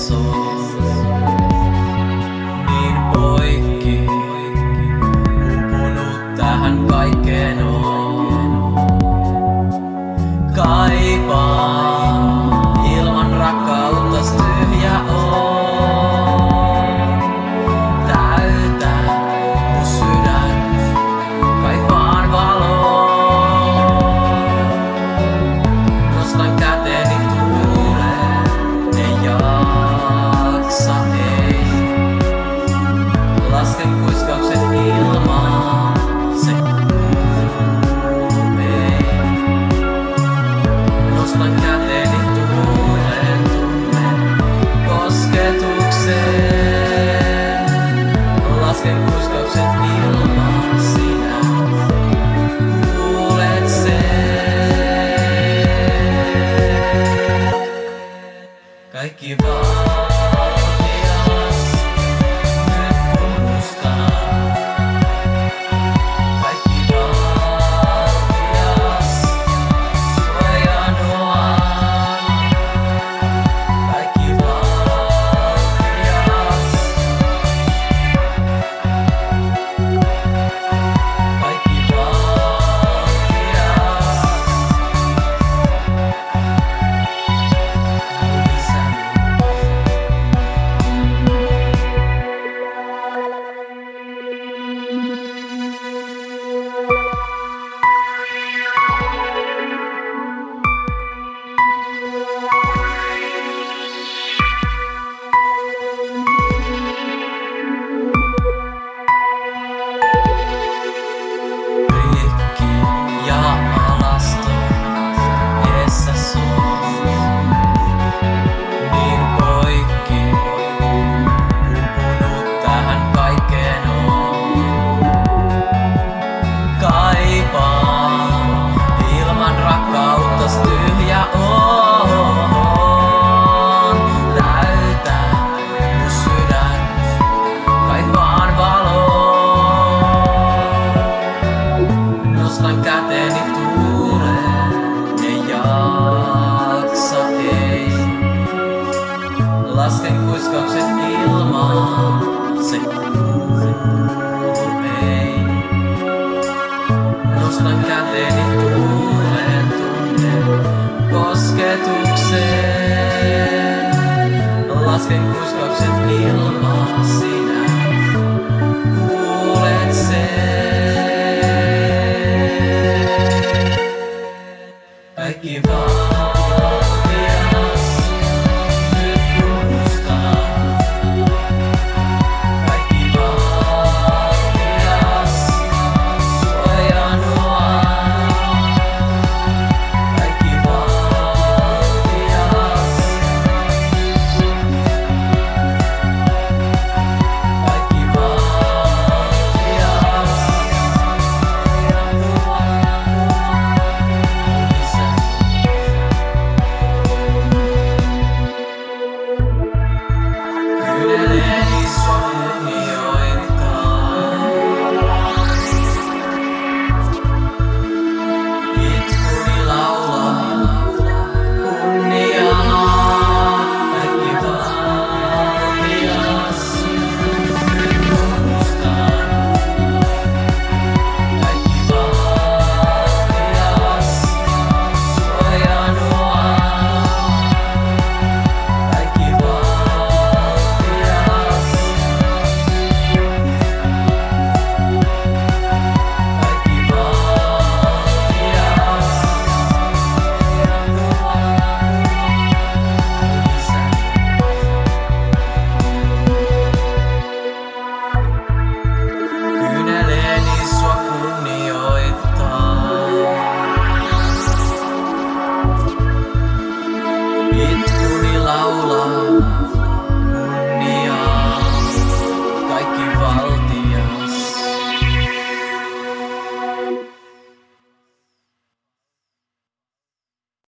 oot niin poikki, uupunut tähän kaikkeen oon. Kaipaan ilman rakkauttas tyhjä oon. Täytä mun sydän, kaipaan valoa. Nostan käteni tuuleen, ei jaksa ei. Lasken kuiskaukset ilmaan, se kuuluu ei. Nostan käteni tuuleen, tunnen kosketuksen. Lasken kuiskaukset ilmaan, sinä kuulet sen. Kaikki valmias, nyt tunnustan. Kaikki valmias, suojanoan. Kaikki valmias. Kaikki valmias. Mun isäni. Rikki ja alasto, edessä suu. Niin poikki, uupunut tähän kaikkeen oon. Kaipaan ilman rakkauttas tyhjä oon. Täytä mun sydän, kaipaan valoa. Nostan käteni tuuleen, ei jaksa ei. Lasken kuiskaukset ilmaan, se kuuluu ei. Nostan käteni tuuleen, tunnen kosketuksen. Lasken kuiskaukset ilmaan, sinä kuulet sen. Kaikki vaan.